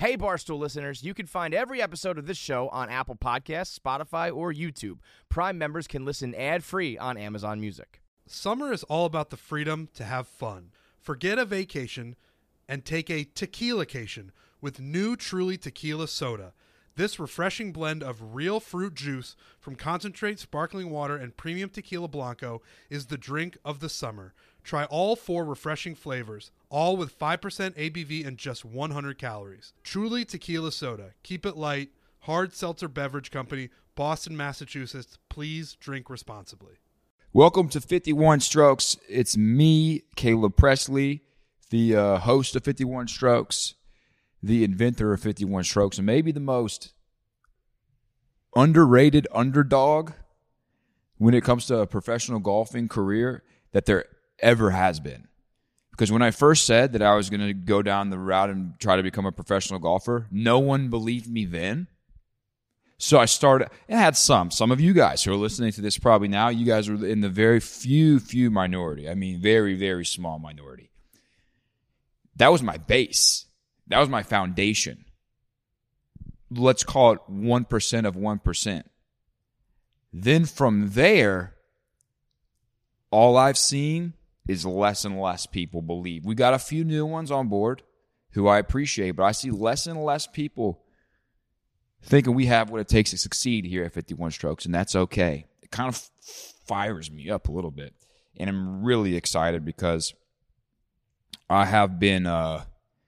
Hey, Barstool listeners, you can find every episode of this show on Apple Podcasts, Spotify, or YouTube. Prime members can listen ad-free on Amazon Music. Summer is all about the freedom to have fun. Forget a vacation and take a tequila-cation with new Truly Tequila Soda. This refreshing blend of real fruit juice from concentrate sparkling water and premium tequila blanco is the drink of the summer. Try all 4 refreshing flavors, all with 5% ABV and just 100 calories. Truly Tequila Soda. Keep it light. Hard Seltzer Beverage Company, Boston, Massachusetts. Please drink responsibly. Welcome to 51 Strokes. It's me, Caleb Presley, the host of 51 Strokes, the inventor of 51 Strokes, and maybe the most underrated underdog when it comes to a professional golfing career that there ever has been. Because when I first said that I was going to go down the route and try to become a professional golfer, no one believed me then. So I started, and I had some of you guys who are listening to this probably now, you guys are in the very few minority. I mean, very, very small minority. That was my base. That was my foundation. Let's call it 1% of 1%. Then from there, all I've seen is less and less people believe. We got a few new ones on board who I appreciate, but I see less and less people thinking we have what it takes to succeed here at 51 Strokes, and that's okay. It kind of fires me up a little bit, and I'm really excited because I have been, there's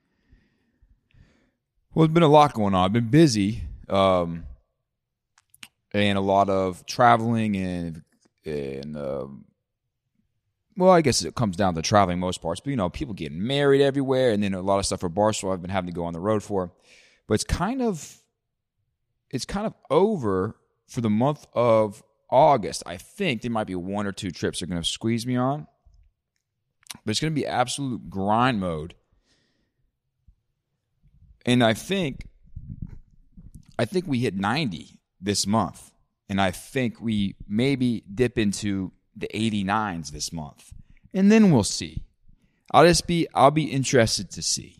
been a lot going on. I've been busy, and a lot of traveling and well, I guess it comes down to traveling most parts, but, people getting married everywhere, and then a lot of stuff for Barstool I've been having to go on the road for. But it's kind of over for the month of August. I think there might be 1 or 2 trips they're going to squeeze me on, but it's going to be absolute grind mode. And I think we hit 90 this month, and I think we maybe dip into the 89s this month, and then we'll see. I'll be interested to see.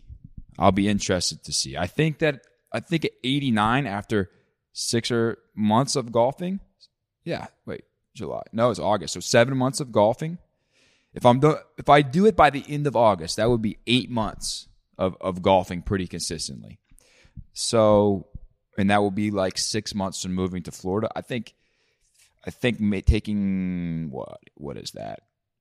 I think at 89 after 6 months of golfing. Yeah, wait, July. No, it's August. So 7 months of golfing. If I do it by the end of August, that would be 8 months of golfing pretty consistently. So, and that will be like 6 months from moving to Florida. I think taking, what is that,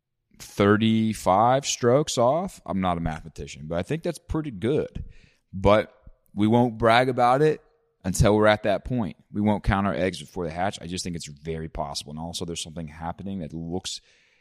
35 strokes off? I'm not a mathematician, but I think that's pretty good. But we won't brag about it until we're at that point. We won't count our eggs before they hatch. I just think it's very possible. And also there's something happening that looks,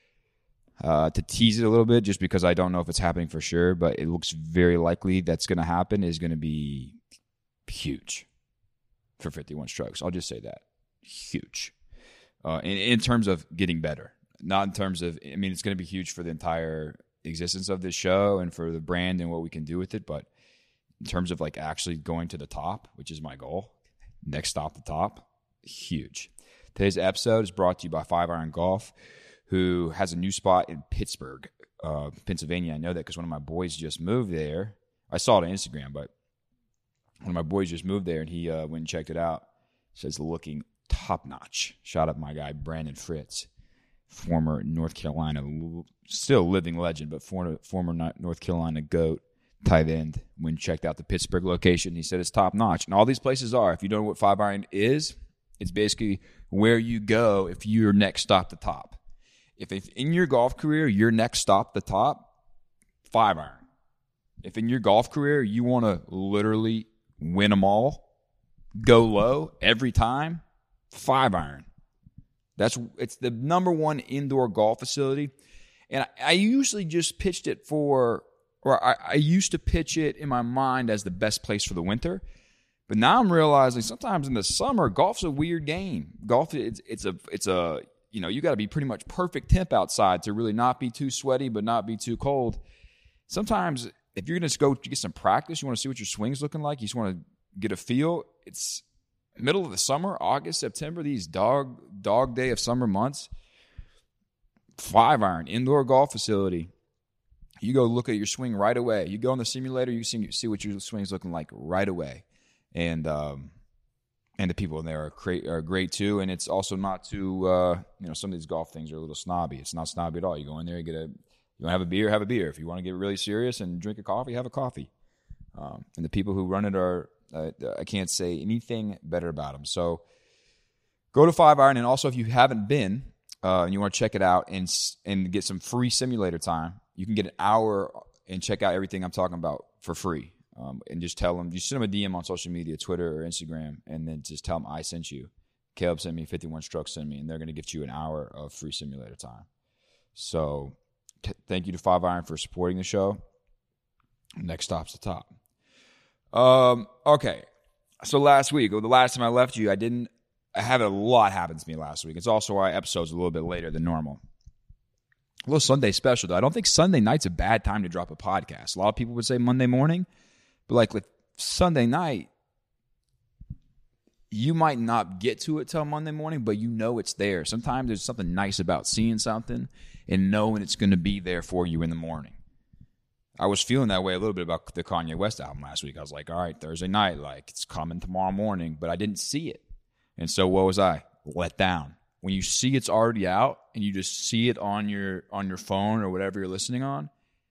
to tease it a little bit, just because I don't know if it's happening for sure, but it looks very likely that's going to happen, is going to be huge for 51 Strokes. I'll just say that. Huge. In terms of getting better, not in terms of, it's going to be huge for the entire existence of this show and for the brand and what we can do with it. But in terms of like actually going to the top, which is my goal, next stop the top, huge. Today's episode is brought to you by 5 Iron Golf, who has a new spot in Pittsburgh, Pennsylvania. I know that because one of my boys just moved there. I saw it on Instagram, but one of my boys just moved there, and he went and checked it out. Says looking top-notch. Shout out my guy, Brandon Fritz, former North Carolina, still living legend, but former North Carolina GOAT tight end. When checked out the Pittsburgh location, he said it's top-notch. And all these places are. If you don't know what 5 Iron is, it's basically where you go if your next stop the top. If in your golf career, your next stop the top, 5 Iron. If in your golf career, you want to literally win them all, go low every time, 5 Iron. It's the number one indoor golf facility. And I usually just pitched it I used to pitch it in my mind as the best place for the winter. But now I'm realizing sometimes in the summer, golf's a weird game. Golf, it's a you got to be pretty much perfect temp outside to really not be too sweaty, but not be too cold. Sometimes if you're going to go get some practice, you want to see what your swing's looking like, you just want to get a feel. It's middle of the summer, August, September, these dog day of summer months. 5 Iron indoor golf facility. You go look at your swing right away. You go on the simulator, you see what your swing's looking like right away. And the people in there are great too. And it's also not too, some of these golf things are a little snobby. It's not snobby at all. You go in there, you want to have a beer, have a beer. If you want to get really serious and drink a coffee, have a coffee. And the people who run it are, I can't say anything better about them. So go to 5-Iron. And also, if you haven't been and you want to check it out and get some free simulator time, you can get an hour and check out everything I'm talking about for free. And just tell them, you send them a DM on social media, Twitter or Instagram, and then just tell them I sent you. Caleb sent me, 51 Strokes sent me, and they're going to give you an hour of free simulator time. So thank you to 5-Iron for supporting the show. Next stop's the top. Okay. So last week, or the last time I left you, I had a lot happen to me last week. It's also why episode's a little bit later than normal. A little Sunday special, though. I don't think Sunday night's a bad time to drop a podcast. A lot of people would say Monday morning. But like Sunday night, you might not get to it till Monday morning, but you know it's there. Sometimes there's something nice about seeing something and knowing it's going to be there for you in the morning. I was feeling that way a little bit about the Kanye West album last week. I was like, all right, Thursday night, like it's coming tomorrow morning, but I didn't see it. And so what was I? Let down. When you see it's already out and you just see it on your phone or whatever you're listening on,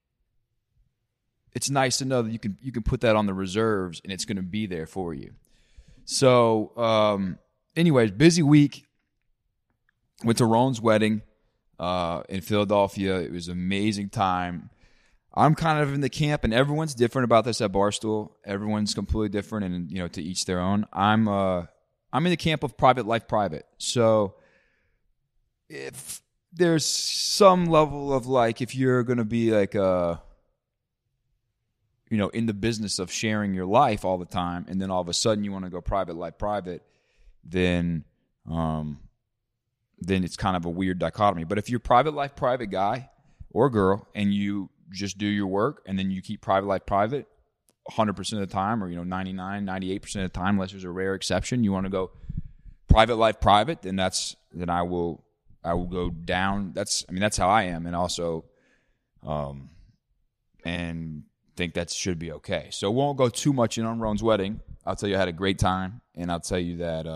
it's nice to know that you can put that on the reserves and it's going to be there for you. So, anyways, busy week. Went to Roan's wedding in Philadelphia. It was an amazing time. I'm kind of in the camp, and everyone's different about this at Barstool. Everyone's completely different, and to each their own. I'm in the camp of private life private. So, if there's some level of like, if you're going to be like in the business of sharing your life all the time, and then all of a sudden you want to go private life private, then it's kind of a weird dichotomy. But if you're private life private guy or girl, and you just do your work, and then you keep private life private 100% of the time, or 99, 98% of the time, unless there's a rare exception, you want to go private life private, then I will go down. That's how I am, and also, and think that should be okay. So won't go too much in on Roan's wedding. I'll tell you I had a great time, and I'll tell you that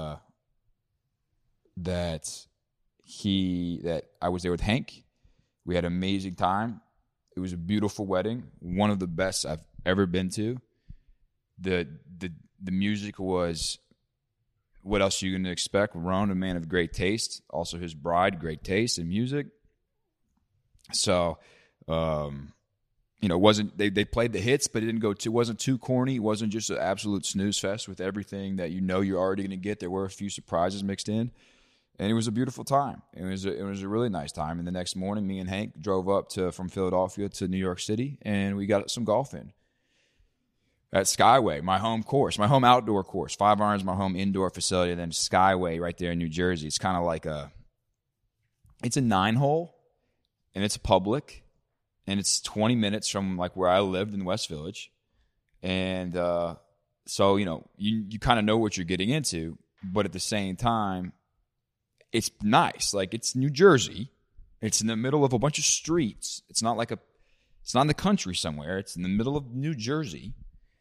that I was there with Hank. We had an amazing time. It was a beautiful wedding, one of the best I've ever been to. The music was, what else are you going to expect? Roan, a man of great taste. Also his bride, great taste in music. So, wasn't they played the hits, but it wasn't too corny. It wasn't just an absolute snooze fest with everything that you're already going to get. There were a few surprises mixed in, and it was a beautiful time. It was a really nice time. And the next morning, me and Hank drove up from Philadelphia to New York City, and we got some golf in at Skyway, my home course, my home outdoor course. 5-Iron's my home indoor facility, and then Skyway right there in New Jersey. It's kind of like it's a 9-hole, and it's public. And it's 20 minutes from like where I lived in West Village. And so, you kind of know what you're getting into. But at the same time, it's nice. Like, it's New Jersey. It's in the middle of a bunch of streets. It's not in the country somewhere. It's in the middle of New Jersey.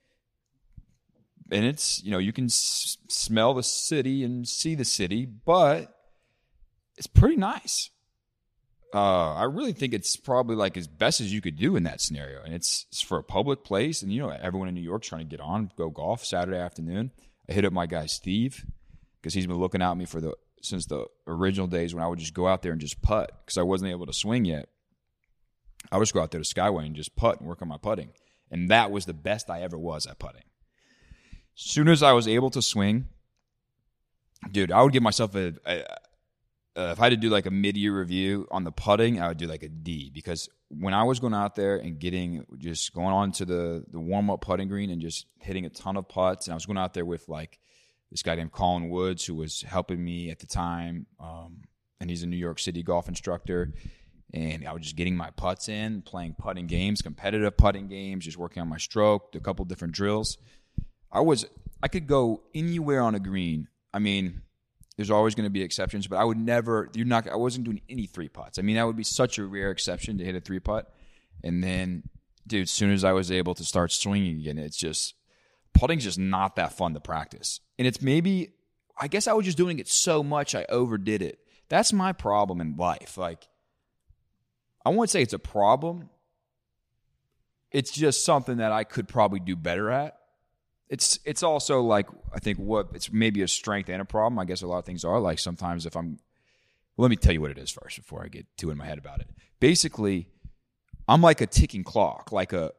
And it's, you can smell the city and see the city. But it's pretty nice. I really think it's probably like as best as you could do in that scenario. And it's for a public place. And, everyone in New York's trying to get on, go golf Saturday afternoon. I hit up my guy, Steve, because he's been looking out me since the original days when I would just go out there and just putt because I wasn't able to swing yet. I would just go out there to Skyway and just putt and work on my putting. And that was the best I ever was at putting. As soon as I was able to swing, dude, I would give myself if I had to do like a mid-year review on the putting, I would do like a D, because when I was going out there and going on to the warm-up putting green and just hitting a ton of putts, and I was going out there with like this guy named Colin Woods, who was helping me at the time, and he's a New York City golf instructor, and I was just getting my putts in, playing putting games, competitive putting games, just working on my stroke, a couple different drills. I could go anywhere on a green. I mean, there's always going to be exceptions, but I wasn't doing any 3 putts. I mean, that would be such a rare exception to hit a 3 putt. And then, dude, as soon as I was able to start swinging again, it's just, putting's just not that fun to practice. And it's maybe, I guess I was just doing it so much I overdid it. That's my problem in life. Like, I won't say it's a problem. It's just something that I could probably do better at. It's also like, I think it's maybe a strength and a problem. I guess a lot of things are. Like sometimes let me tell you what it is first before I get too in my head about it. Basically, I'm like a ticking clock. Like if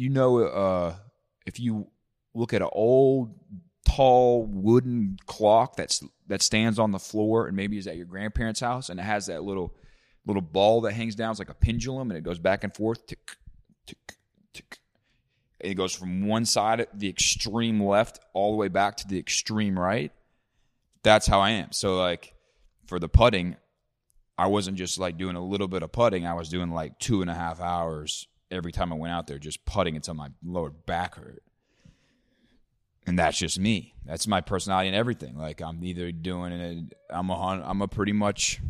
you look at an old, tall wooden clock that stands on the floor and maybe is at your grandparents' house, and it has that little ball that hangs down. It's like a pendulum, and it goes back and forth. Tick, tick, tick. And it goes from one side, the extreme left, all the way back to the extreme right. That's how I am. So, like, for the putting, I wasn't just, like, doing a little bit of putting. I was doing, like, 2.5 hours every time I went out there just putting until my lower back hurt. And that's just me. That's my personality and everything. Like, I'm either doing it, I'm a pretty much,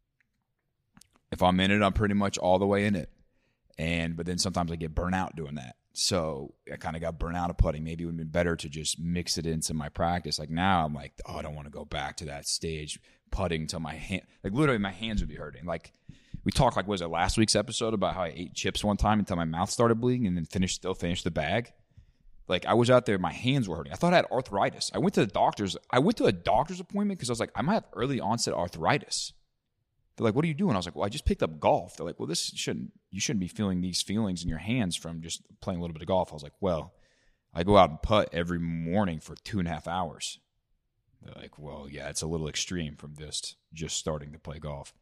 if I'm in it, I'm pretty much all the way in it. But then sometimes I get burnt out doing that. So I kind of got burnt out of putting. Maybe it would have been better to just mix it into my practice. Like now I'm like, I don't want to go back to that stage putting until my hand, like literally my hands would be hurting. Like we talked, like, was it last week's episode about how I ate chips one time until my mouth started bleeding and then still finished the bag? Like I was out there, my hands were hurting. I thought I had arthritis. I went to a doctor's appointment because I was like, I might have early onset arthritis. They're like, what are you doing? I was like, well, I just picked up golf. They're like, well, you shouldn't be feeling these feelings in your hands from just playing a little bit of golf. I was like, well, I go out and putt every morning for 2.5 hours. They're like, well, yeah, it's a little extreme from just starting to play golf.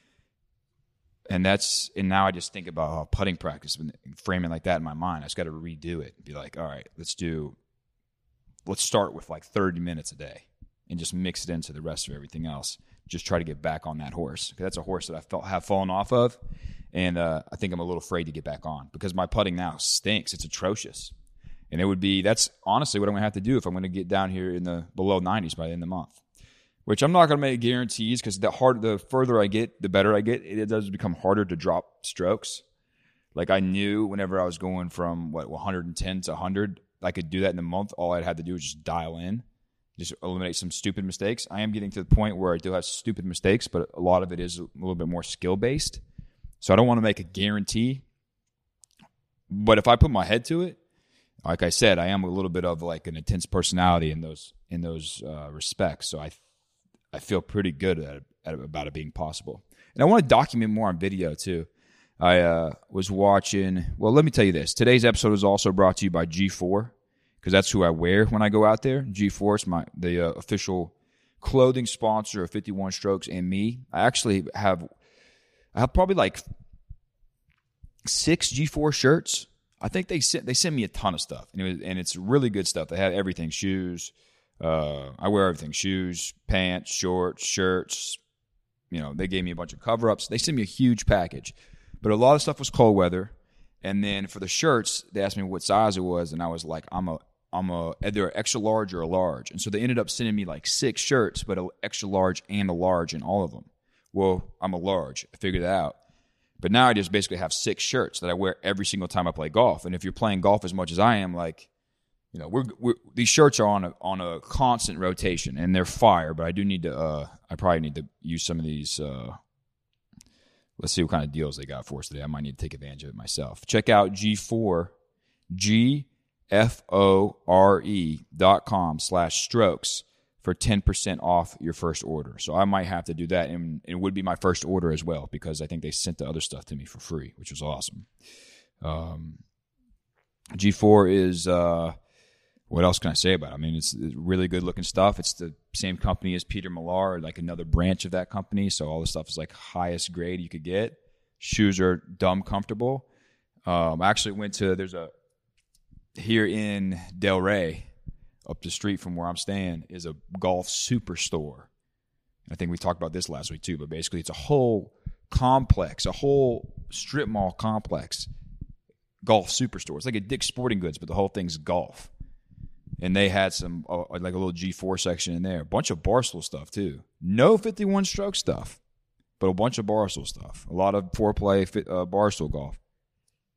And now I just think about putting practice and frame it like that in my mind. I just got to redo it and be like, all right, let's start with like 30 minutes a day and just mix it into the rest of everything else. Just try to get back on that horse. Because that's a horse that I have fallen off of, and I think I'm a little afraid to get back on because my putting now stinks. It's atrocious. And that's honestly what I'm going to have to do if I'm going to get down here in the below 90s by the end of the month. Which I'm not going to make guarantees because the further I get, the better I get. It does become harder to drop strokes. Like I knew whenever I was going from 110 to 100, I could do that in a month. All I'd have to do was just dial in. Just eliminate some stupid mistakes. I am getting to the point where I do have stupid mistakes, but a lot of it is a little bit more skill-based. So I don't want to make a guarantee. But if I put my head to it, like I said, I am a little bit of like an intense personality in those respects. So I feel pretty good about it being possible. And I want to document more on video too. I was watching, well, let me tell you this. Today's episode is also brought to you by G4. Because that's who I wear when I go out there. G4 is the official clothing sponsor of 51 Strokes and me. I have probably like 6 G4 shirts. I think they send me a ton of stuff, and it's really good stuff. They have everything: shoes. I wear everything: shoes, pants, shorts, shirts. They gave me a bunch of cover-ups. They sent me a huge package, but a lot of stuff was cold weather. And then for the shirts, they asked me what size it was, and I was like, I'm either an extra large or a large. And so they ended up sending me like 6 shirts, but an extra large and a large in all of them. Well, I'm a large. I figured that out. But now I just basically have 6 shirts that I wear every single time I play golf. And if you're playing golf as much as I am, like, these shirts are on a constant rotation, and they're fire. But I do need to, I probably need to use some of these. Let's see what kind of deals they got for us today. I might need to take advantage of it myself. Check out G4, GFORE.com/strokes for 10% off your first order. So I might have to do that, and it would be my first order as well because I think they sent the other stuff to me for free, which was awesome. G4 is, what else can I say about it? I mean, it's really good-looking stuff. It's the same company as Peter Millar, like another branch of that company, so all the stuff is like highest grade you could get. Shoes are dumb comfortable. I actually went to, here in Delray, up the street from where I'm staying, is a golf superstore. I think we talked about this last week too, but basically it's a whole complex, a whole strip mall complex golf superstore. It's like a Dick's Sporting Goods, but the whole thing's golf. And they had some, like a little G4 section in there. A bunch of Barstool stuff too. No 51 stroke stuff, but a bunch of Barstool stuff. A lot of foreplay Barstool golf. But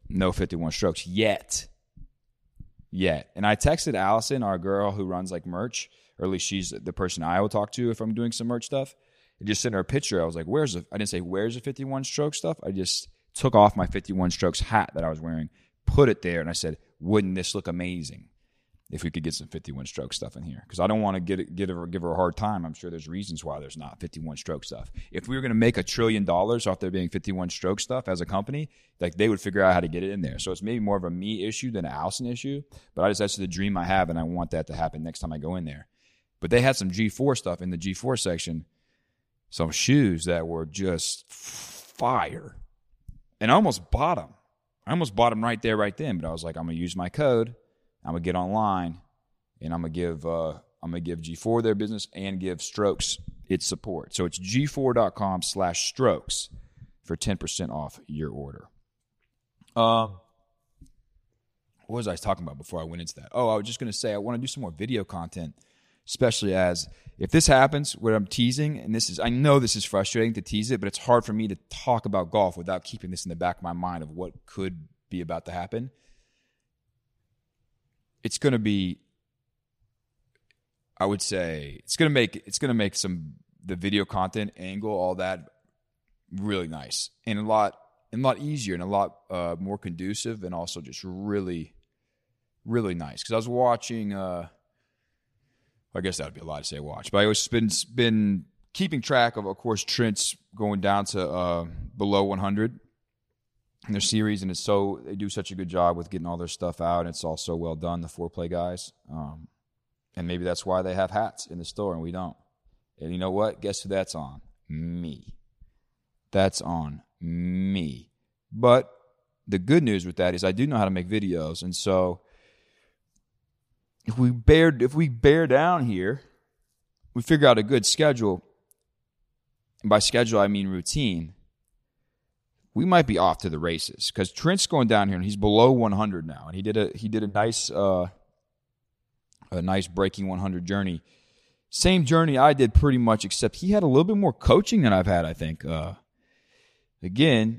no 51 strokes yet. And I texted Allison, our girl who runs like merch, or at least she's the person I will talk to if I'm doing some merch stuff. I just sent her a picture. I was like, I didn't say, where's the 51 stroke stuff? I just took off my 51 strokes hat that I was wearing, put it there, and I said, wouldn't this look amazing if we could get some 51 stroke stuff in here? Because I don't want to give her a hard time. I'm sure there's reasons why there's not 51 stroke stuff. If we were going to make $1 trillion off there being 51 stroke stuff as a company, like they would figure out how to get it in there. So it's maybe more of a me issue than an Allison issue. But that's the dream I have, and I want that to happen next time I go in there. But they had some G4 stuff in the G4 section, some shoes that were just fire. And I almost bought them. I almost bought them right there, right then. But I was like, I'm going to use my code. I'm going to get online, and I'm going to give G4 their business and give Strokes its support. So it's g4.com/strokes for 10% off your order. What was I talking about before I went into that? Oh, I was just going to say I want to do some more video content, especially as if this happens where I'm teasing, and I know this is frustrating to tease it, but it's hard for me to talk about golf without keeping this in the back of my mind of what could be about to happen. It's going to be, I would say, it's going to make the video content angle, all that, really nice and a lot easier and a lot more conducive, and also just really, really nice. Because I was watching, I guess that would be a lot to say watch, but I was been keeping track of course, Trent's going down to below 100 in their series, and they do such a good job with getting all their stuff out, and it's all so well done, the foreplay guys. And maybe that's why they have hats in the store and we don't. And you know what? Guess who that's on? Me. That's on me. But the good news with that is I do know how to make videos, and so if we bear down here, we figure out a good schedule, and by schedule I mean routine, we might be off to the races, because Trent's going down here and he's below 100 now, and he did a nice breaking 100 journey. Same journey I did pretty much, except he had a little bit more coaching than I've had, I think. Again,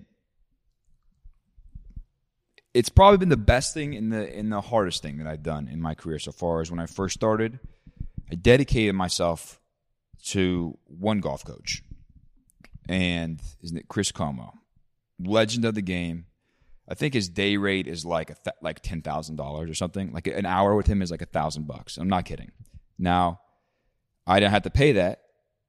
it's probably been the best thing and the hardest thing that I've done in my career so far. Is when I first started, I dedicated myself to one golf coach, and isn't it Chris Como, legend of the game. I think his day rate is like $10,000 or something. Like an hour with him is like $1,000. I'm not kidding. Now, I didn't have to pay that.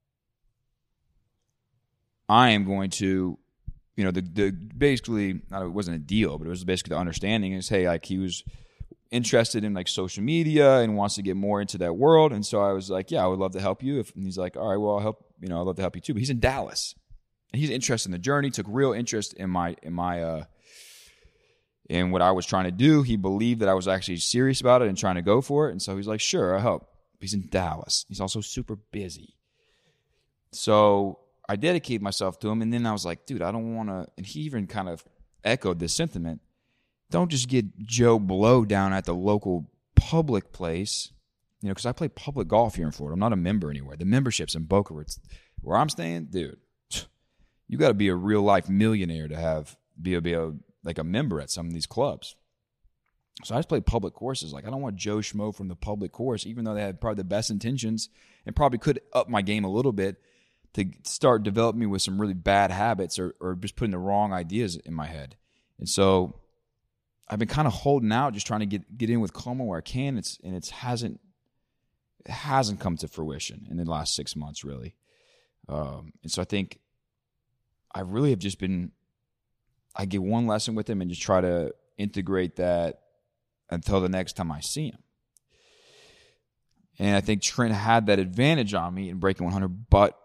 I am going to, basically, it wasn't a deal, but it was basically the understanding is, hey, like he was interested in like social media and wants to get more into that world. And so I was like, yeah, I would love to help you. And he's like, all right, well, I'll help, I'd love to help you too. But he's in Dallas. And he's interested in the journey, took real interest in in what I was trying to do. He believed that I was actually serious about it and trying to go for it. And so he's like, sure, I'll help. He's in Dallas. He's also super busy. So I dedicated myself to him. And then I was like, dude, I don't want to. And he even kind of echoed this sentiment. Don't just get Joe Blow down at the local public place. Because I play public golf here in Florida. I'm not a member anywhere. The membership's in Boca Raton. Where I'm staying, dude, you got to be a real life millionaire to be a member at some of these clubs. So I just play public courses. Like, I don't want Joe Schmo from the public course, even though they had probably the best intentions and probably could up my game a little bit to start developing me with some really bad habits or just putting the wrong ideas in my head. And so I've been kind of holding out, just trying to get in with Como where I can. It hasn't come to fruition in the last 6 months, really. And so I think I really have just been, I get one lesson with him and just try to integrate that until the next time I see him. And I think Trent had that advantage on me in breaking 100, but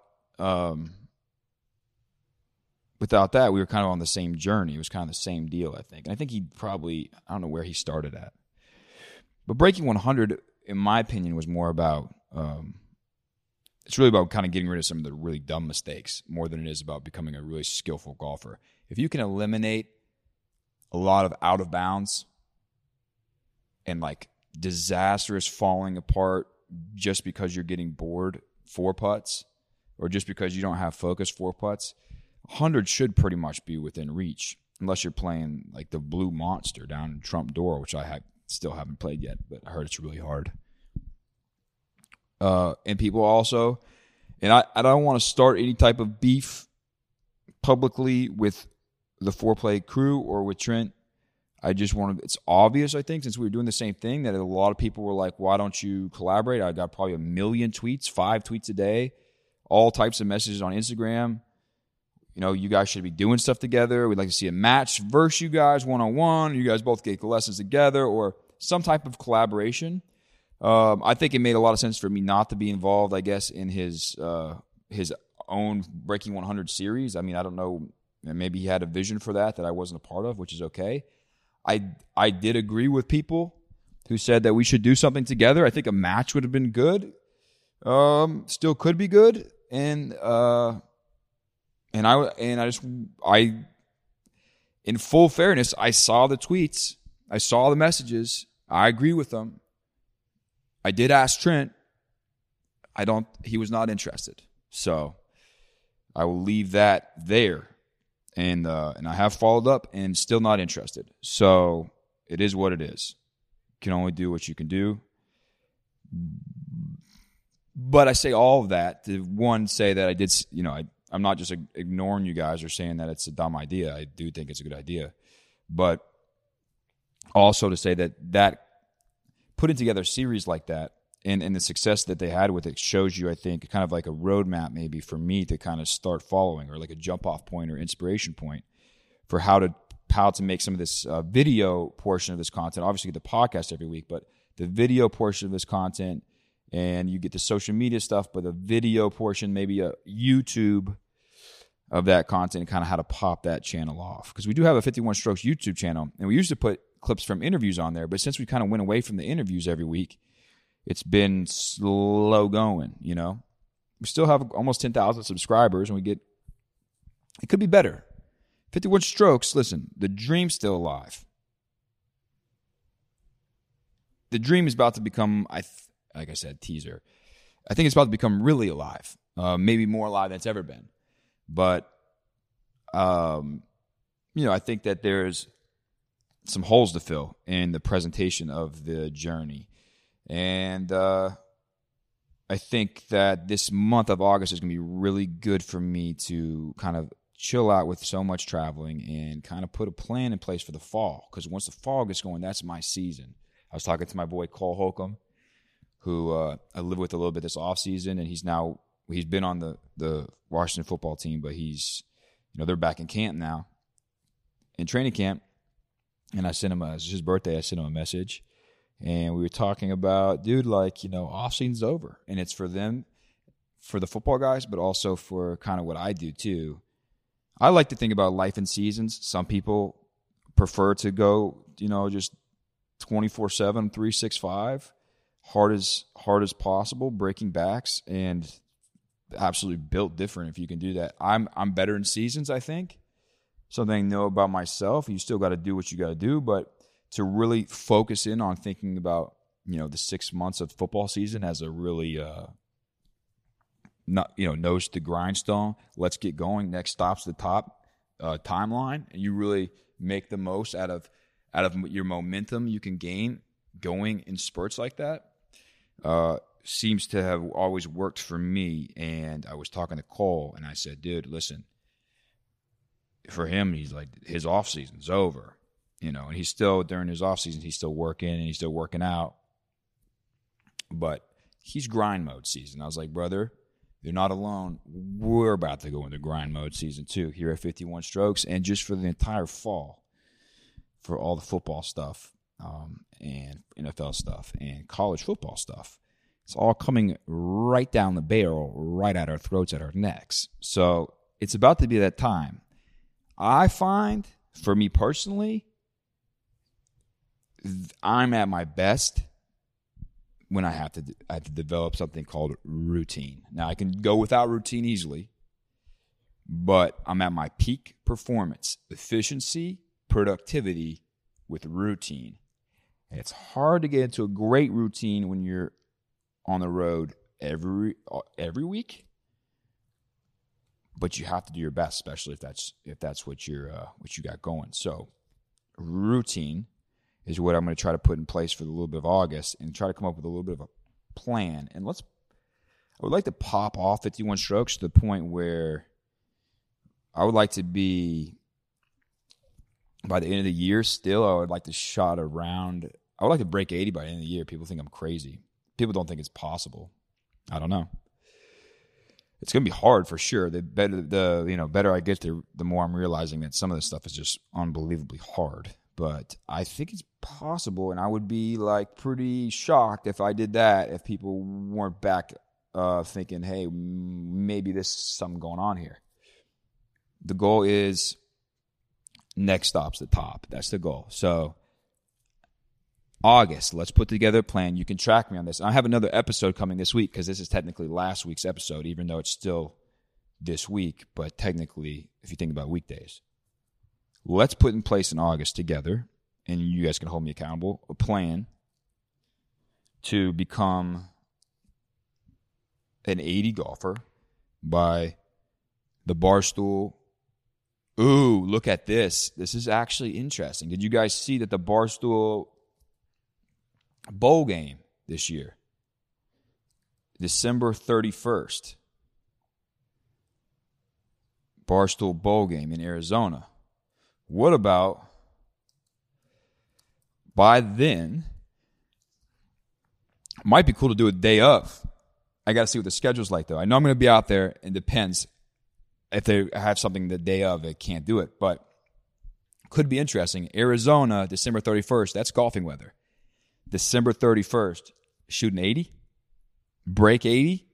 without that, we were kind of on the same journey. It was kind of the same deal, I think. And I think he probably, I don't know where he started at. But breaking 100, in my opinion, was more about, it's really about kind of getting rid of some of the really dumb mistakes more than it is about becoming a really skillful golfer. If you can eliminate a lot of out of bounds and like disastrous falling apart just because you're getting bored 4 putts or just because you don't have focus 4 putts, 100 should pretty much be within reach. unless you're playing like the Blue Monster down in Trump Door, which I still haven't played yet, but I heard it's really hard. And people also, and I don't want to start any type of beef publicly with the Foreplay crew or with Trent. I just want to, it's obvious, I think, since we were doing the same thing, that a lot of people were like, why don't you collaborate? I got probably 1 million tweets, 5 tweets a day, all types of messages on Instagram. You know, you guys should be doing stuff together. We'd like to see a match versus you guys one-on-one. You guys both get lessons together or some type of collaboration. I think it made a lot of sense for me not to be involved, I guess, in his own Breaking 100 series. I mean, I don't know. Maybe he had a vision for that I wasn't a part of, which is okay. I did agree with people who said that we should do something together. I think a match would have been good. Still could be good. And in full fairness, I saw the tweets. I saw the messages. I agree with them. I did ask Trent. He was not interested. So I will leave that there. And I have followed up and still not interested. So it is what it is. You can only do what you can do. But I say all of that to, one, say that I did, I'm not just ignoring you guys or saying that it's a dumb idea. I do think it's a good idea. But also to say that putting together a series like that and the success that they had with it shows you, I think, kind of like a roadmap maybe for me to kind of start following, or like a jump-off point or inspiration point for how to make some of this video portion of this content. Obviously, the podcast every week, but the video portion of this content, and you get the social media stuff, but the video portion, maybe a YouTube of that content, and kind of how to pop that channel off. Because we do have a 51 Strokes YouTube channel, and we used to put clips from interviews on there, but since we kind of went away from the interviews every week, it's been slow going, We still have almost 10,000 subscribers, and it could be better. 51 Strokes, listen, the dream's still alive. The dream is about to become, like I said, teaser. I think it's about to become really alive, maybe more alive than it's ever been. But, I think that there's some holes to fill in the presentation of the journey. And I think that this month of August is going to be really good for me to kind of chill out with so much traveling and kind of put a plan in place for the fall. Because once the fall gets going, that's my season. I was talking to my boy Cole Holcomb, who I live with a little bit this offseason, and he's been on the Washington football team, but they're back in camp now, in training camp. And I sent him, it was his birthday, I sent him a message. And we were talking about, dude, off season's over. And it's for them, for the football guys, but also for kind of what I do too. I like to think about life in seasons. Some people prefer to go, just 24/7, 365, hard as possible, breaking backs, and absolutely built different if you can do that. I'm better in seasons, I think. Something I know about myself. You still got to do what you got to do, but to really focus in on thinking about, the 6 months of football season as a really, nose to grindstone. Let's get going. Next stop's the top timeline, and you really make the most out of your momentum you can gain going in spurts like that. Seems to have always worked for me. And I was talking to Cole, and I said, dude, listen. For him, he's like, his off season's over. And he's still, during his offseason, he's still working and he's still working out. But he's grind mode season. I was like, brother, you're not alone. We're about to go into grind mode season 2 here at 51 Strokes. And just for the entire fall, for all the football stuff and NFL stuff and college football stuff, it's all coming right down the barrel, right at our throats, at our necks. So it's about to be that time. I find, for me personally, I'm at my best when I have to develop something called routine. Now, I can go without routine easily, but I'm at my peak performance, efficiency, productivity with routine. And it's hard to get into a great routine when you're on the road every week. but you have to do your best, especially if that's what you got going. So routine is what I'm going to try to put in place for the little bit of August and try to come up with a little bit of a plan. And I would like to pop off 51 strokes to the point where I would like to be, by the end of the year still, I would like to break 80 by the end of the year. People think I'm crazy. People don't think it's possible. I don't know. It's going to be hard for sure. The better I get there, the more I'm realizing that some of this stuff is just unbelievably hard. But I think it's possible, and I would be like pretty shocked if I did that, if people weren't back thinking, hey, maybe there's something going on here. The goal is next stop's the top. That's the goal. So August, let's put together a plan. You can track me on this. I have another episode coming this week because this is technically last week's episode, even though it's still this week. But technically, if you think about weekdays, let's put in place in August together, and you guys can hold me accountable, a plan to become an 80 golfer by the Barstool. Ooh, look at this. This is actually interesting. Did you guys see that the Barstool bowl game this year, December 31st, Barstool bowl game in Arizona? What about by then? Might be cool to do a day of. I got to see what the schedule's like, though. I know I'm going to be out there. It depends. If they have something the day of, they can't do it. But could be interesting. Arizona, December 31st, that's golfing weather. December 31st, shooting 80, break 80.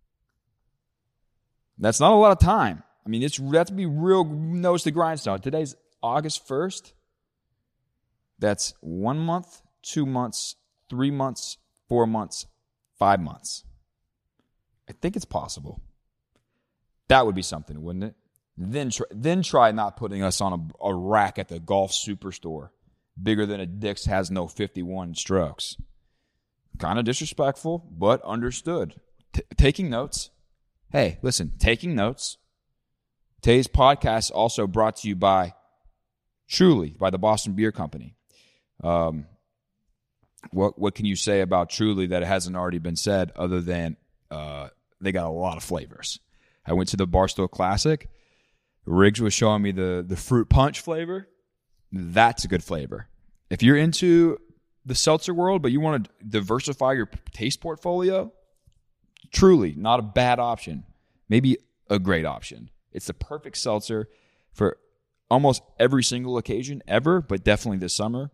That's not a lot of time. I mean, that's to be real nose to grindstone. Today's August 1st. That's 1 month, 2 months, 3 months, 4 months, 5 months. I think it's possible. That would be something, wouldn't it? Then try not putting us on a rack at the golf superstore bigger than a Dick's has no 51 strokes. Kind of disrespectful, but understood. Taking notes. Hey, listen, taking notes. Today's podcast also brought to you by Truly, by the Boston Beer Company. What can you say about Truly that hasn't already been said other than they got a lot of flavors? I went to the Barstool Classic. Riggs was showing me the fruit punch flavor. That's a good flavor. If you're into the seltzer world, but you want to diversify your taste portfolio, Truly, not a bad option. Maybe a great option. It's the perfect seltzer for almost every single occasion ever, but definitely this summer.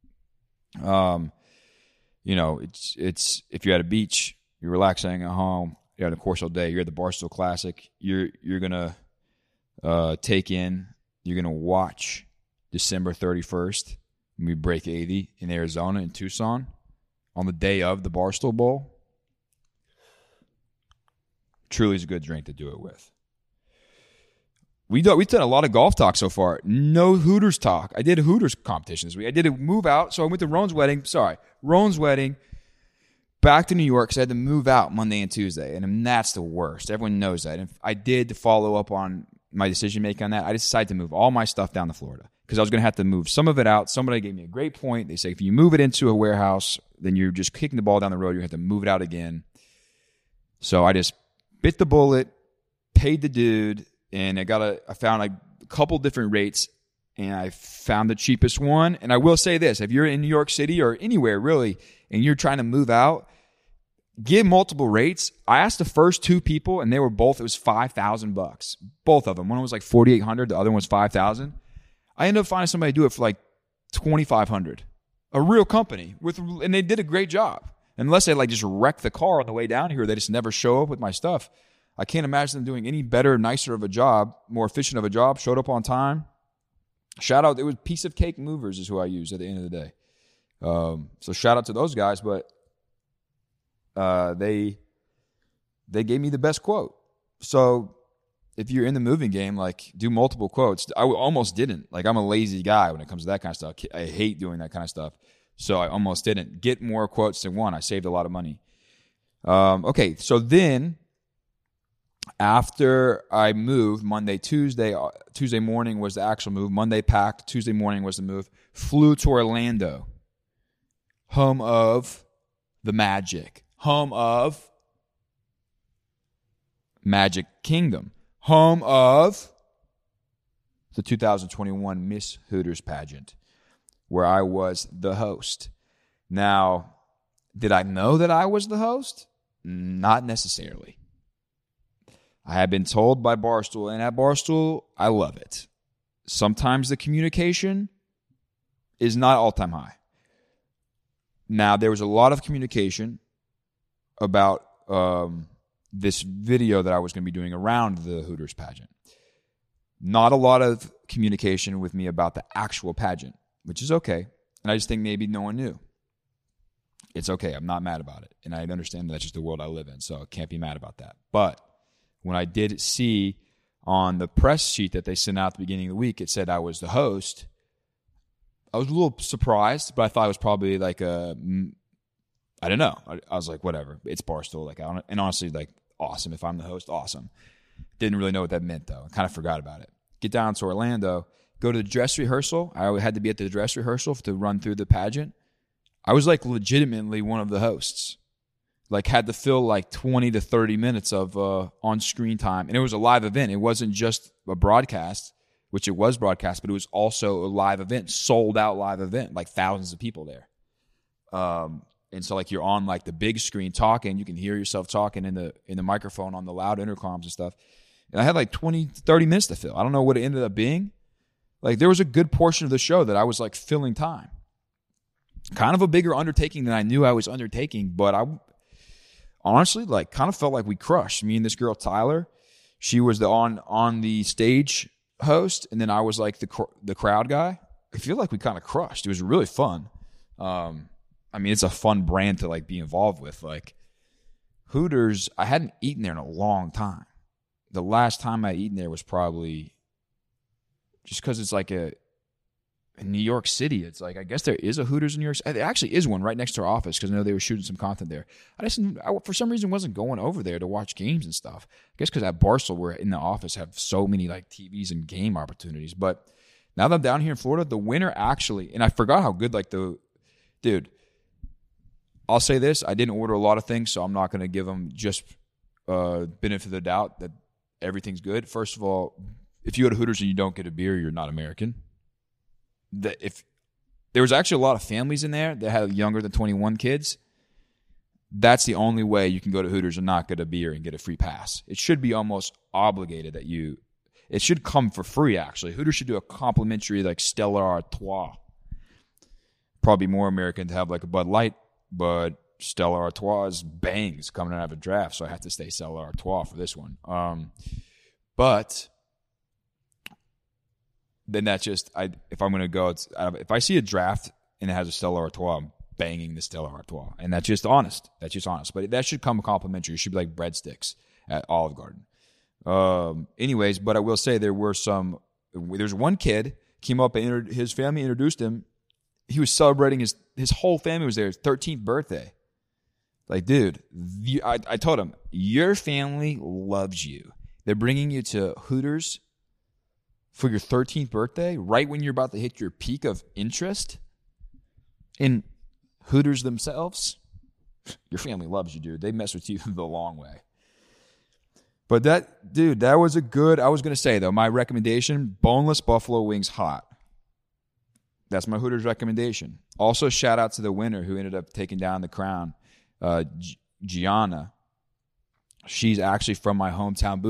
It's if you're at a beach, you're relaxing at home, you're on a course all day, you're at the Barstool Classic, you're gonna you're gonna watch December 31st when we break 80 in Arizona in Tucson on the day of the Barstool Bowl. Truly is a good drink to do it with. We've done a lot of golf talk so far. No Hooters talk. I did a Hooters competition this week. I did a move out. So I went to Roan's wedding, back to New York because I had to move out Monday and Tuesday. And that's the worst. Everyone knows that. And I did follow up on my decision making on that. I decided to move all my stuff down to Florida because I was going to have to move some of it out. Somebody gave me a great point. They say if you move it into a warehouse, then you're just kicking the ball down the road. You have to move it out again. So I just bit the bullet, paid the dude, and I found a couple different rates, and I found the cheapest one. And I will say this, if you're in New York City or anywhere really, and you're trying to move out, get multiple rates. I asked the first two people, and it was $5,000. Both of them. One was like $4,800, the other one was $5,000. I ended up finding somebody to do it for like $2,500. A real company, and they did a great job. Unless they just wreck the car on the way down here, they just never show up with my stuff. I can't imagine them doing any better, nicer of a job, more efficient of a job, showed up on time. Shout out, it was Piece of Cake Movers is who I use at the end of the day. So shout out to those guys, but they gave me the best quote. So if you're in the moving game, do multiple quotes. I almost didn't. I'm a lazy guy when it comes to that kind of stuff. I hate doing that kind of stuff. So I almost didn't. Get more quotes than one. I saved a lot of money. Okay, so then After I moved, Tuesday morning was the actual move. Monday packed, Tuesday morning was the move. Flew to Orlando, home of the Magic, home of Magic Kingdom, home of the 2021 Miss Hooters pageant, where I was the host. Now, did I know that I was the host? Not necessarily. I have been told by Barstool, and at Barstool, I love it. Sometimes the communication is not all-time high. Now, there was a lot of communication about this video that I was going to be doing around the Hooters pageant. Not a lot of communication with me about the actual pageant, which is okay. And I just think maybe no one knew. It's okay. I'm not mad about it. And I understand that's just the world I live in, so I can't be mad about that. But when I did see on the press sheet that they sent out at the beginning of the week, it said I was the host. I was a little surprised, but I thought it was probably like I don't know. I was like, whatever. It's Barstool. Like, and honestly, like, awesome. If I'm the host, awesome. Didn't really know what that meant, though. I kind of forgot about it. Get down to Orlando, go to the dress rehearsal. I had to be at the dress rehearsal to run through the pageant. I was like legitimately one of the hosts. Like, had to fill like 20 to 30 minutes of on-screen time. And it was a live event. It wasn't just a broadcast, which it was broadcast, but it was also a live event, sold-out live event, like thousands of people there. And so, like, you're on, like, the big screen talking. You can hear yourself talking in the microphone on the loud intercoms and stuff. And I had, like, 20 to 30 minutes to fill. I don't know what it ended up being. Like, there was a good portion of the show that I was, like, filling time. Kind of a bigger undertaking than I knew I was undertaking, but I honestly, like, kind of felt like we crushed. Me and this girl, Tyler, she was the on the stage host, and then I was like the crowd guy. I feel like we kind of crushed. It was really fun. I mean, it's a fun brand to like be involved with. Like, Hooters, I hadn't eaten there in a long time. The last time I eaten there was probably just because it's like in New York City. It's like, I guess there is a Hooters in New York City. There actually is one right next to our office because I know they were shooting some content there. I for some reason wasn't going over there to watch games and stuff. I guess because at Barstool, we're in the office, have so many like TVs and game opportunities. But now that I'm down here in Florida, the winner actually, and I forgot how good dude, I'll say this. I didn't order a lot of things, so I'm not going to give them just benefit of the doubt that everything's good. First of all, if you go to Hooters and you don't get a beer, you're not American. If there was actually a lot of families in there that had younger than 21 kids, that's the only way you can go to Hooters and not get a beer and get a free pass. It should be almost obligated that it should come for free, actually. Hooters should do a complimentary, like, Stella Artois. Probably more American to have, like, a Bud Light, but Stella Artois bangs coming out of a draft, so I have to stay Stella Artois for this one. But then that's just, if I'm going to go, if I see a draft and it has a Stella Artois, I'm banging the Stella Artois. And that's just honest. But that should come complimentary. It should be like breadsticks at Olive Garden. Anyways, but I will say there's one kid came up and his family introduced him. He was celebrating his whole family was there, his 13th birthday. Like, dude, I told him, your family loves you. They're bringing you to Hooters for your 13th birthday, right when you're about to hit your peak of interest in Hooters themselves. Your family loves you, dude. They mess with you the long way. But that was a good, I was going to say, though, my recommendation, boneless buffalo wings hot. That's my Hooters recommendation. Also, shout out to the winner who ended up taking down the crown, Gianna. She's actually from my hometown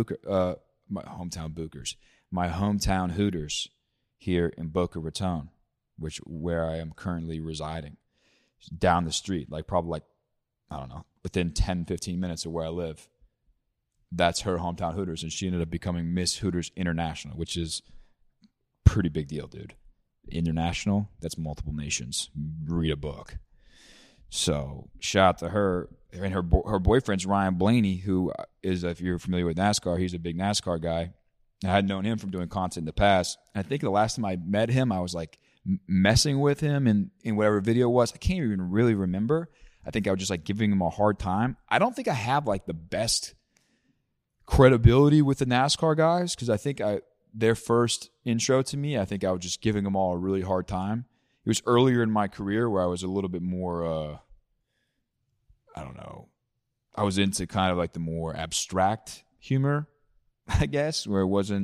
my hometown Hooters here in Boca Raton, where I am currently residing. Down the street, probably I don't know, within 10, 15 minutes of where I live. That's her hometown Hooters, and she ended up becoming Miss Hooters International, which is a pretty big deal, dude. International, that's multiple nations. Read a book. So shout out to her. And her boyfriend's Ryan Blaney, who is, if you're familiar with NASCAR, he's a big NASCAR guy. I had known him from doing content in the past. And I think the last time I met him, I was messing with him in whatever video it was. I can't even really remember. I think I was just giving him a hard time. I don't think I have the best credibility with the NASCAR guys because I think their first intro to me, I think I was just giving them all a really hard time. It was earlier in my career where I was a little bit more, I don't know, I was into kind of like the more abstract humor, I guess, where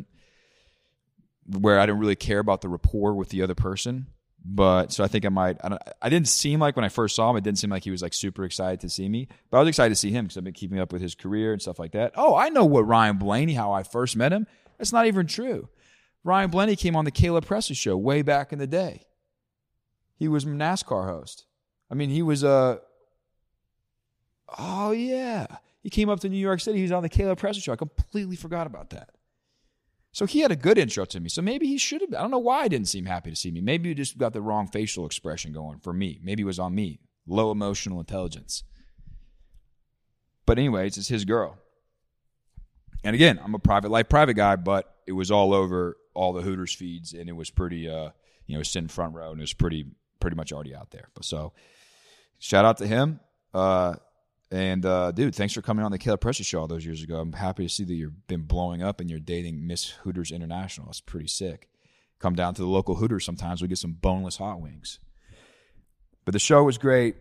I didn't really care about the rapport with the other person. But so I think I didn't seem like when I first saw him, it didn't seem like he was like super excited to see me. But I was excited to see him because I've been keeping up with his career and stuff like that. Oh, I know what Ryan Blaney, how I first met him. That's not even true. Ryan Blaney came on the Caleb Presley show way back in the day. He was a NASCAR host. I mean, he was he came up to New York City. He was on the Caleb Presley show. I completely forgot about that. So he had a good intro to me. So maybe he should have. I don't know why he didn't seem happy to see me. Maybe he just got the wrong facial expression going for me. Maybe it was on me. Low emotional intelligence. But anyways, it's his girl. And again, I'm a private guy, but it was all over all the Hooters feeds, and it was pretty, sitting front row, and it was pretty much already out there. But so, shout out to him. Dude, thanks for coming on the Caleb Presley show all those years ago. I'm happy to see that you've been blowing up and you're dating Miss Hooters International. That's pretty sick. Come down to the local Hooters sometimes. We get some boneless hot wings. But the show was great.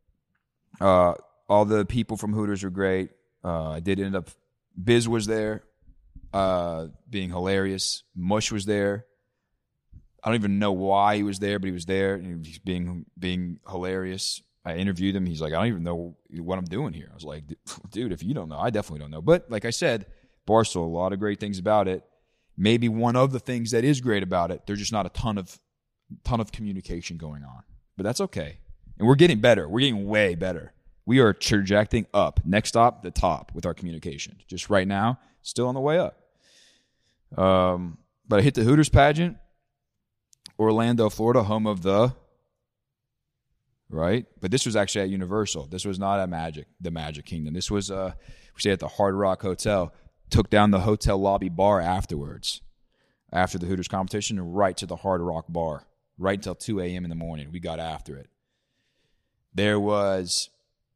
All the people from Hooters were great. I did end up, Biz was there, being hilarious. Mush was there. I don't even know why he was there, but he was there. And he's being hilarious. I interviewed him. He's like, I don't even know what I'm doing here. I was like, dude, if you don't know, I definitely don't know. But like I said, Barstool, a lot of great things about it. Maybe one of the things that is great about it, there's just not a ton of communication going on. But that's okay. And we're getting better. We're getting way better. We are trajecting up. Next stop, the top with our communication. Just right now, still on the way up. But I hit the Hooters pageant, Orlando, Florida, home of the... Right? But this was actually at Universal. This was not at the Magic Kingdom. This was, we stayed at the Hard Rock Hotel. Took down the hotel lobby bar afterwards, after the Hooters competition, and right to the Hard Rock bar. Right until 2 a.m. in the morning. We got after it. There was...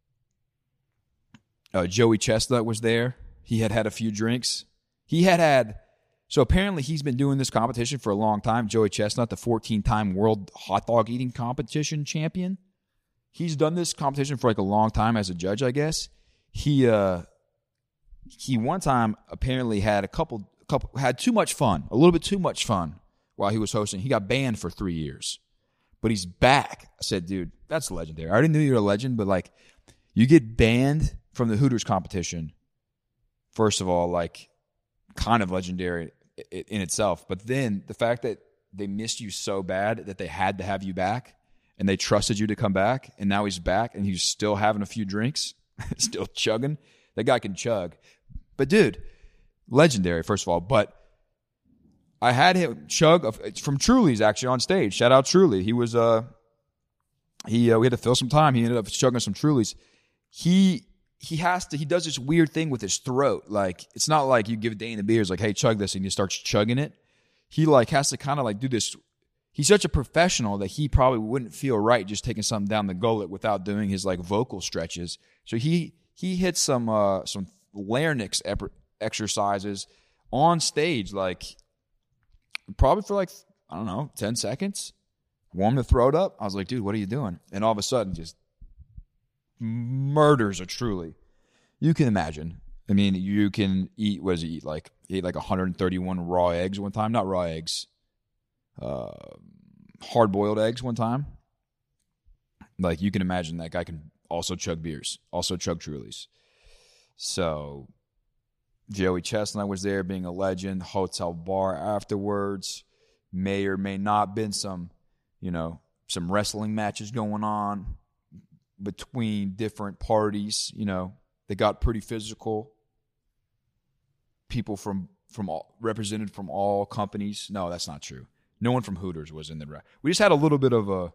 Joey Chestnut was there. He had a few drinks. So apparently he's been doing this competition for a long time. Joey Chestnut, the 14-time world hot dog eating competition champion. He's done this competition for like a long time as a judge, I guess. He one time apparently had had too much fun, a little bit too much fun while he was hosting. He got banned for 3 years, but he's back. I said, dude, that's legendary. I already knew you were a legend, but like you get banned from the Hooters competition. First of all, like kind of legendary in itself, but then the fact that they missed you so bad that they had to have you back. And they trusted you to come back, and now he's back, and he's still having a few drinks, still chugging. That guy can chug. But, dude, legendary, first of all. But I had him chug from Truly's, actually, on stage. Shout out Truly. He was, we had to fill some time. He ended up chugging some Truly's. He does this weird thing with his throat. Like, it's not like you give Dane the beers, like, hey, chug this, and he starts chugging it. He, like, has to kind of, like, do this. He's such a professional that he probably wouldn't feel right just taking something down the gullet without doing his like vocal stretches. So he hit some larynx exercises on stage, like probably for like, I don't know, 10 seconds. Warm the throat up. I was like, dude, what are you doing? And all of a sudden just murders a Truly. You can imagine. I mean, you can eat, what does he eat? Like, he ate like 131 raw eggs one time. Not raw eggs. Hard-boiled eggs one time. Like, you can imagine that guy can also chug beers, also chug Trulies. So, Joey Chestnut was there being a legend. Hotel bar afterwards. May or may not been some wrestling matches going on between different parties. They got pretty physical. People from all, represented from all companies. No, that's not true. No one from Hooters was in the... We just had a little bit of a...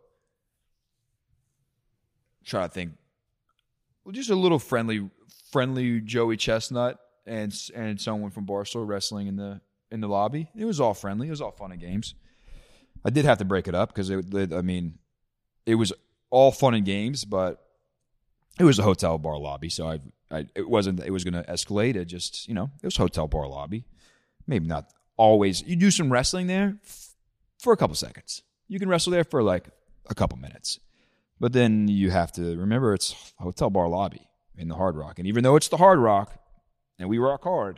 Try to think. Just a little friendly Joey Chestnut and someone from Barstool wrestling in the lobby. It was all friendly. It was all fun and games. I did have to break it up because it was all fun and games, but it was a hotel bar lobby, so It was going to escalate. It just, it was hotel bar lobby. Maybe not always. You do some wrestling there for a couple seconds. You can wrestle there for like a couple minutes. But then you have to remember it's hotel bar lobby in the Hard Rock. And even though it's the Hard Rock and we rock hard,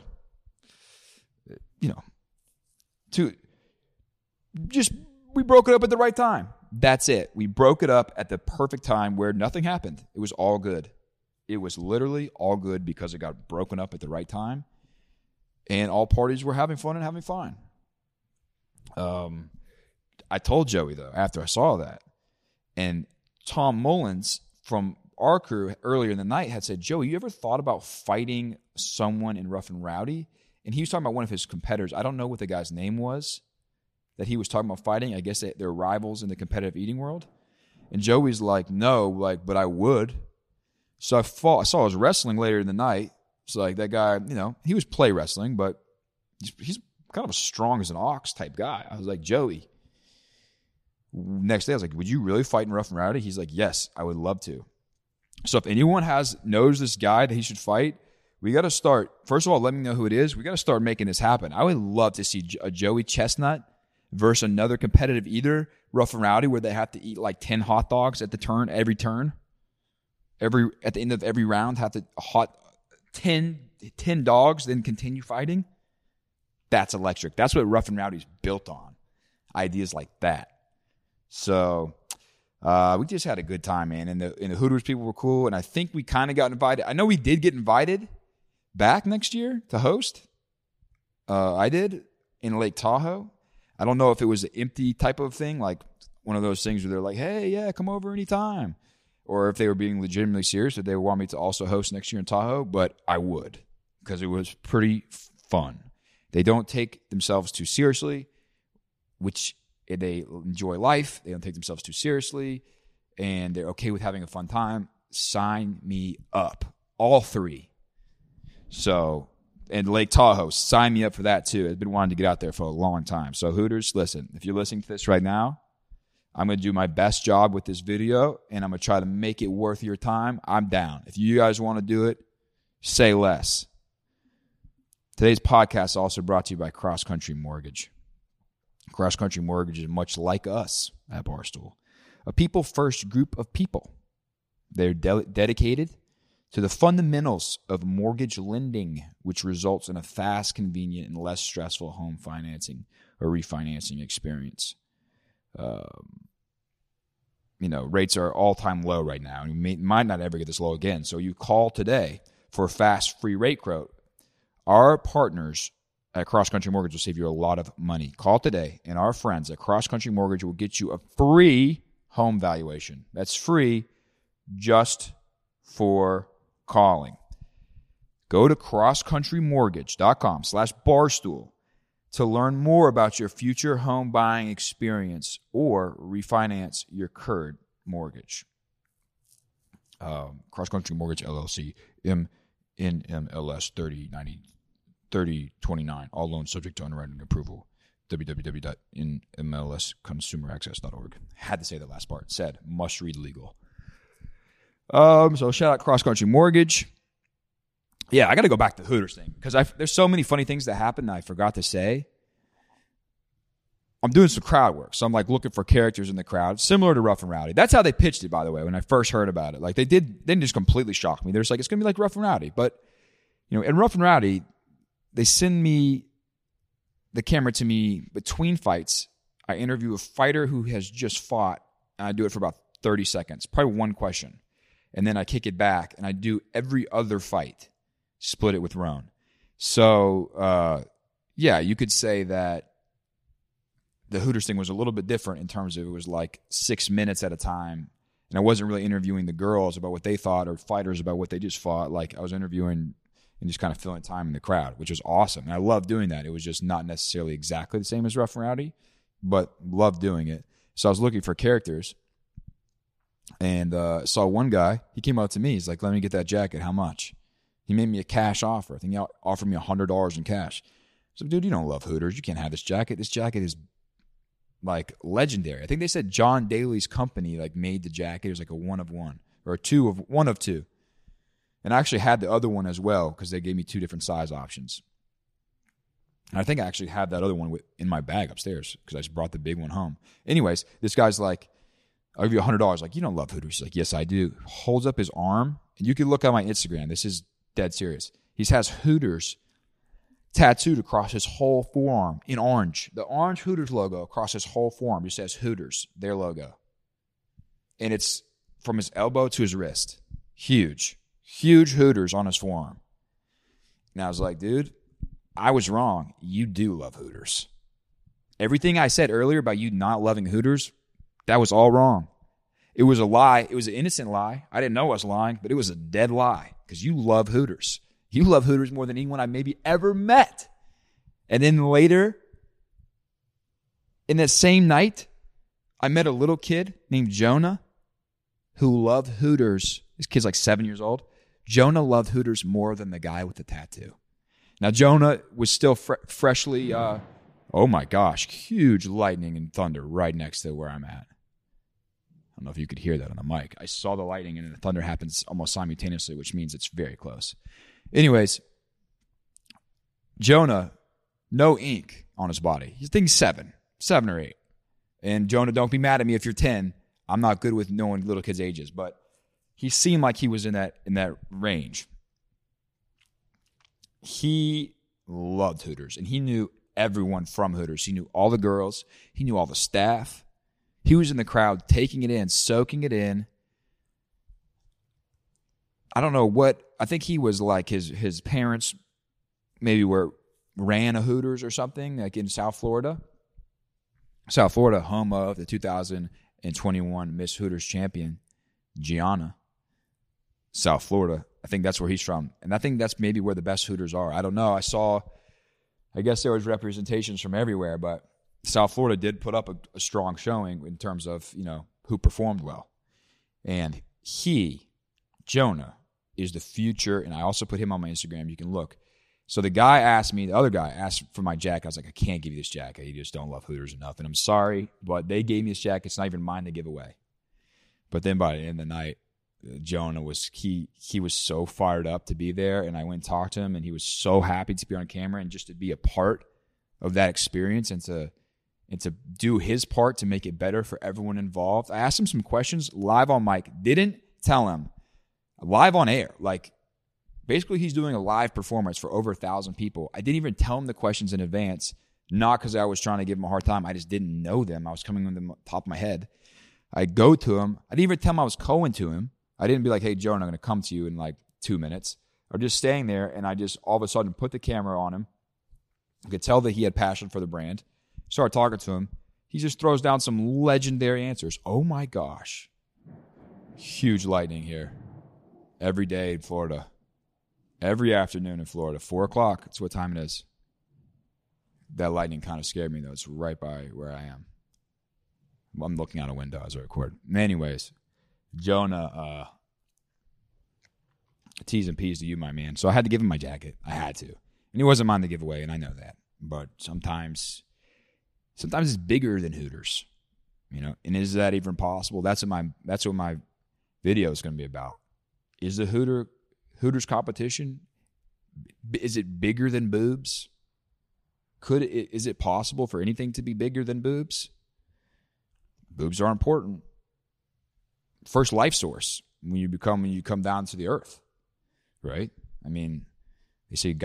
we broke it up at the right time. That's it. We broke it up at the perfect time where nothing happened. It was all good. It was literally all good because it got broken up at the right time. And all parties were having fun and having fun. I told Joey, though, after I saw that, and Tom Mullins from our crew earlier in the night had said, Joey, you ever thought about fighting someone in Rough and Rowdy? And he was talking about one of his competitors. I don't know what the guy's name was that he was talking about fighting. I guess they're rivals in the competitive eating world. And Joey's like, no, but I would. So I saw his wrestling later in the night. It's like that guy, he was play wrestling, but he's kind of a strong as an ox type guy. I was like, Joey. Next day, I was like, would you really fight in Rough and Rowdy? He's like, yes, I would love to. So if anyone knows this guy that he should fight, we got to start. First of all, let me know who it is. We got to start making this happen. I would love to see a Joey Chestnut versus another competitive eater, Rough and Rowdy, where they have to eat like 10 hot dogs at the turn, every turn. At the end of every round, have to hot 10 dogs, then continue fighting. That's electric. That's what Rough and Rowdy's built on. Ideas like that. So we just had a good time, man. And the Hooters people were cool. And I think we kind of got invited. I know we did get invited back next year to host. I did in Lake Tahoe. I don't know if it was an empty type of thing, like one of those things where they're like, hey, yeah, come over anytime. Or if they were being legitimately serious, that they would want me to also host next year in Tahoe. But I would, because it was pretty fun. They don't take themselves too seriously, which they enjoy life. They don't take themselves too seriously, and they're okay with having a fun time. Sign me up. All three. So, and Lake Tahoe, sign me up for that too. I've been wanting to get out there for a long time. So Hooters, listen, if you're listening to this right now, I'm going to do my best job with this video, and I'm going to try to make it worth your time. I'm down. If you guys want to do it, say less. Today's podcast is also brought to you by Cross Country Mortgage. Cross Country Mortgage is much like us at Barstool, a people-first group of people. They're dedicated to the fundamentals of mortgage lending, which results in a fast, convenient, and less stressful home financing or refinancing experience. Rates are all-time low right now, and you might not ever get this low again. So you call today for a fast, free rate quote. Our partners at Cross Country Mortgage will save you a lot of money. Call today, and our friends at Cross Country Mortgage will get you a free home valuation. That's free just for calling. Go to crosscountrymortgage.com/barstool to learn more about your future home buying experience or refinance your current mortgage. Cross Country Mortgage LLC, NMLS 3029. All loans subject to underwriting approval. www.nmlsconsumeraccess.org. Had to say the last part. Said, must read legal. So shout out Cross Country Mortgage. Yeah, I got to go back to the Hooters thing because there's so many funny things that happened that I forgot to say. I'm doing some crowd work, so I'm like looking for characters in the crowd, similar to Rough and Rowdy. That's how they pitched it, by the way, when I first heard about it. Like they didn't just completely shock me. They're just like, it's going to be like Rough and Rowdy. But, in Rough and Rowdy, they send me the camera to me between fights. I interview a fighter who has just fought, and I do it for about 30 seconds, probably one question. And then I kick it back, and I do every other fight, split it with Roan. So, you could say that the Hooters thing was a little bit different in terms of it was like 6 minutes at a time. And I wasn't really interviewing the girls about what they thought or fighters about what they just fought. Like I was interviewing and just kind of filling time in the crowd, which was awesome. And I loved doing that. It was just not necessarily exactly the same as Rough and Rowdy, but loved doing it. So I was looking for characters and saw one guy. He came up to me. He's like, let me get that jacket. How much? He made me a cash offer. I think he offered me $100 in cash. So, dude, you don't love Hooters. You can't have this jacket. This jacket is like legendary. I think they said John Daly's company like made the jacket. It was like a one of one or one of two. And I actually had the other one as well because they gave me 2 different size options. And I think I actually have that other one in my bag upstairs because I just brought the big one home. Anyways, this guy's like, I'll give you $100. Like, you don't love Hooters. He's like, yes, I do. Holds up his arm. And you can look at my Instagram. This is dead serious. He has Hooters tattooed across his whole forearm in orange. The orange Hooters logo across his whole forearm just says Hooters, their logo. And it's from his elbow to his wrist. Huge. Huge Hooters on his forearm. And I was like, dude, I was wrong. You do love Hooters. Everything I said earlier about you not loving Hooters, that was all wrong. It was a lie. It was an innocent lie. I didn't know I was lying, but it was a dead lie because you love Hooters. You love Hooters more than anyone I maybe ever met. And then later, in that same night, I met a little kid named Jonah who loved Hooters. This kid's like 7 years old. Jonah loved Hooters more than the guy with the tattoo. Now, Jonah was still freshly, oh my gosh, huge lightning and thunder right next to where I'm at. I don't know if you could hear that on the mic. I saw the lightning and the thunder happens almost simultaneously, which means it's very close. Anyways, Jonah, no ink on his body. He's thinking 7 or 8. And Jonah, don't be mad at me if you're 10. I'm not good with knowing little kids' ages, but he seemed like he was in that range. He loved Hooters, and he knew everyone from Hooters. He knew all the girls. He knew all the staff. He was in the crowd taking it in, soaking it in. I don't know what. I think he was like his parents maybe ran a Hooters or something, like in South Florida. South Florida, home of the 2021 Miss Hooters champion, Gianna. South Florida. I think that's where he's from. And I think that's maybe where the best Hooters are. I don't know. I guess there was representations from everywhere, but South Florida did put up a strong showing in terms of, who performed well. And Jonah, is the future. And I also put him on my Instagram. You can look. So the other guy asked for my jacket. I was like, I can't give you this jacket. You just don't love Hooters enough. And I'm sorry, but they gave me this jacket. It's not even mine to give away. But then by the end of the night, Jonah was he was so fired up to be there, and I went and talked to him, and he was so happy to be on camera and just to be a part of that experience and to do his part to make it better for everyone involved. I asked him some questions live on mic. Didn't tell him live on air. Like basically, he's doing a live performance for over 1,000 people. I didn't even tell him the questions in advance, not because I was trying to give him a hard time. I just didn't know them. I was coming on the top of my head. I go to him. I didn't even tell him I was going to him. I didn't be like, hey, Jonah, I'm going to come to you in like 2 minutes. Or just staying there, and I just all of a sudden put the camera on him. I could tell that he had passion for the brand. Started talking to him. He just throws down some legendary answers. Oh, my gosh. Huge lightning here. Every day in Florida. Every afternoon in Florida. 4 o'clock. That's what time it is. That lightning kind of scared me, though. It's right by where I am. I'm looking out a window as I record. Anyways, Jonah, T's and P's to you, my man. So I had to give him my jacket. I had to. And he wasn't mine to give away, and I know that. But sometimes it's bigger than Hooters. And is that even possible? That's what my video is going to be about. Is the Hooters competition, is it bigger than boobs? Is it possible for anything to be bigger than boobs? Boobs are important. First life source when you come down to the earth, right? I mean, they say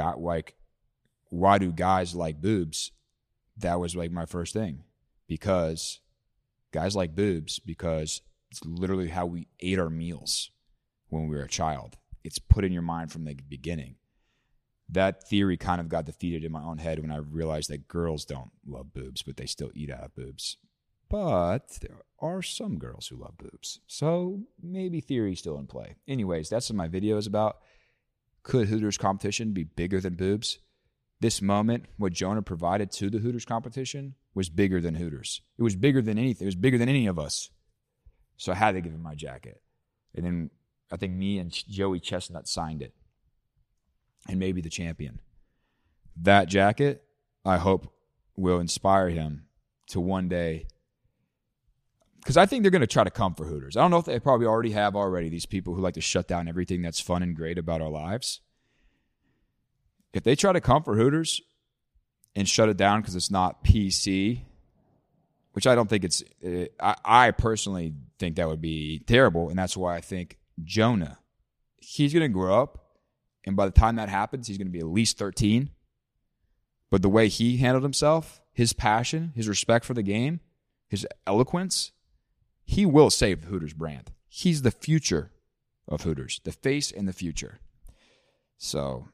why do guys like boobs? That was like my first thing, because guys like boobs because it's literally how we ate our meals when we were a child. It's put in your mind from the beginning. That theory kind of got defeated in my own head when I realized that girls don't love boobs, but they still eat out of boobs. But there are some girls who love boobs. So maybe theory's still in play. Anyways, that's what my video is about. Could Hooters competition be bigger than boobs? This moment, what Jonah provided to the Hooters competition was bigger than Hooters. It was bigger than anything. It was bigger than any of us. So I had to give him my jacket. And then I think me and Joey Chestnut signed it. And maybe the champion. That jacket, I hope, will inspire him to one day because I think they're going to try to come for Hooters. I don't know if they probably already have these people who like to shut down everything that's fun and great about our lives. If they try to come for Hooters and shut it down because it's not PC, which I don't think it's I personally think that would be terrible, and that's why I think Jonah, he's going to grow up, and by the time that happens, he's going to be at least 13. But the way he handled himself, his passion, his respect for the game, his eloquence, he will save the Hooters brand. He's the future of Hooters, the face and the future. So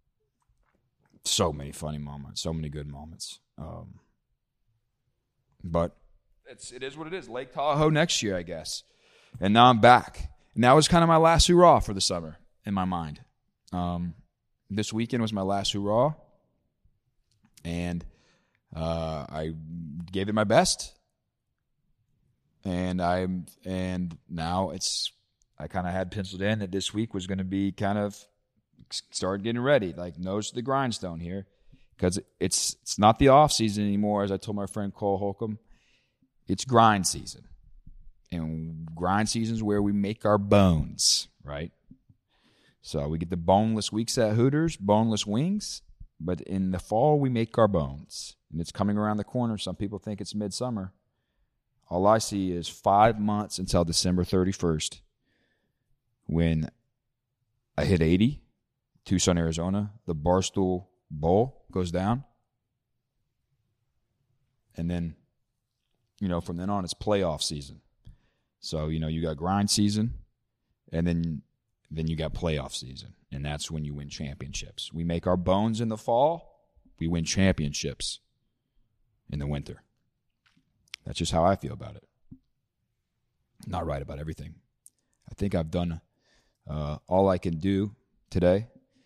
many funny moments, so many good moments. But it is what it is. Lake Tahoe next year, I guess. And now I'm back. And that was kind of my last hurrah for the summer in my mind. This weekend was my last hurrah. And I gave it my best. And now I kind of had penciled in that this week was going to be kind of start getting ready, like nose to the grindstone here, because it's not the off season anymore. As I told my friend Cole Holcomb, it's grind season, and grind season is where we make our bones, right? So we get the boneless weeks at Hooters, boneless wings, but in the fall we make our bones, and it's coming around the corner. Some people think it's midsummer. All I see is 5 months until December 31st, when I hit 80. Tucson, Arizona, the Barstool Bowl goes down. And then, from then on, it's playoff season. So, you got grind season, and then you got playoff season. And that's when you win championships. We make our bones in the fall. We win championships in the winter. That's just how I feel about it. Not right about everything. I think I've done all I can do today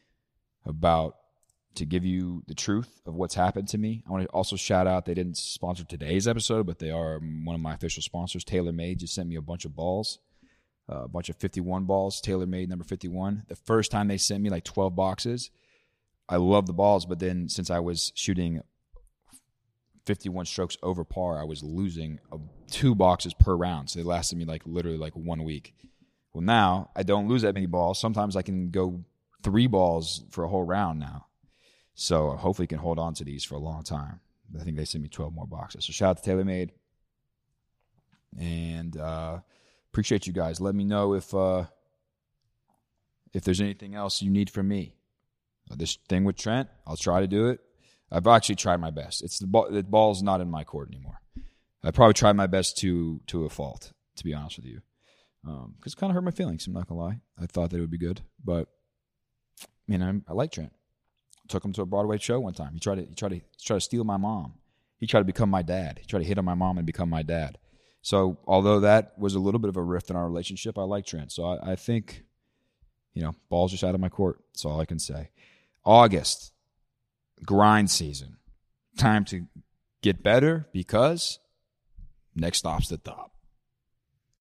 to give you the truth of what's happened to me. I want to also shout out, they didn't sponsor today's episode, but they are one of my official sponsors. TaylorMade just sent me a bunch of balls, a bunch of 51 balls, TaylorMade number 51. The first time they sent me like 12 boxes, I love the balls, but then since I was shooting 51 strokes over par, I was losing 2 boxes per round. So they lasted me literally 1 week. Well, now I don't lose that many balls. Sometimes I can go 3 balls for a whole round now. So hopefully can hold on to these for a long time. I think they sent me 12 more boxes. So shout out to TaylorMade. And appreciate you guys. Let me know if there's anything else you need from me. This thing with Trent, I'll try to do it. I've actually tried my best. The ball's not in my court anymore. I probably tried my best to a fault, to be honest with you. Because it kind of hurt my feelings, I'm not going to lie. I thought that it would be good. But I like Trent. Took him to a Broadway show one time. He tried to steal my mom. He tried to become my dad. He tried to hit on my mom and become my dad. So although that was a little bit of a rift in our relationship, I like Trent. So I think, ball's just out of my court. That's all I can say. August, grind season. Time to get better because next stop's the top.